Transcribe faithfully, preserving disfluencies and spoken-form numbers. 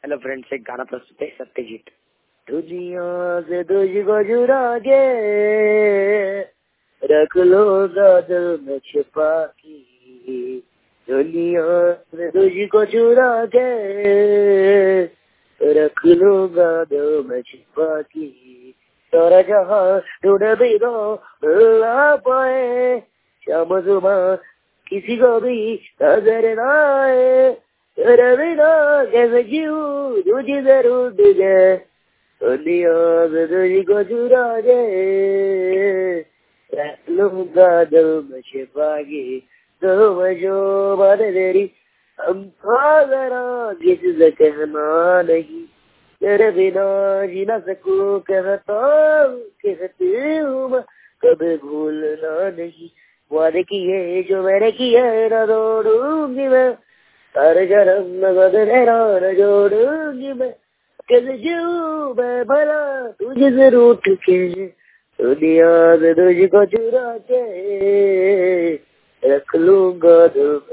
Hello friends, एक गाना प्रस्तुत है सत्यजीत। दुनिया से तुझको चुरा के रख लूंगा दिल में छिपा की, दुनिया से तुझको चुरा के रख लूंगा दिल में छिपा की, सारा जहां ढूंढ भी दो मिल ना पाए, शाम सुबह किसी को भी नजर ना आए, तेरे बिना कैसे जीऊं तुझे जरूर तुझे, दुनिया से तुझको चुरा के रख लूंगा दिल में छिपा के, तो मैं जो बात तेरी हमको जरा किसी से कहना नहीं, तेरे बिना जी ना सकूं कहता कहती हूँ मैं, कभी भूलना नहीं, वादे किए जो मैंने किए ना तोड़ूंगी मैं, हर जन्म में बदलेरा न जोड़ूंगी मैं, कैसे जीऊं मैं भला तुझे से रूठ के, दुनिया से तुझको चुरा के रख लूंगा दिल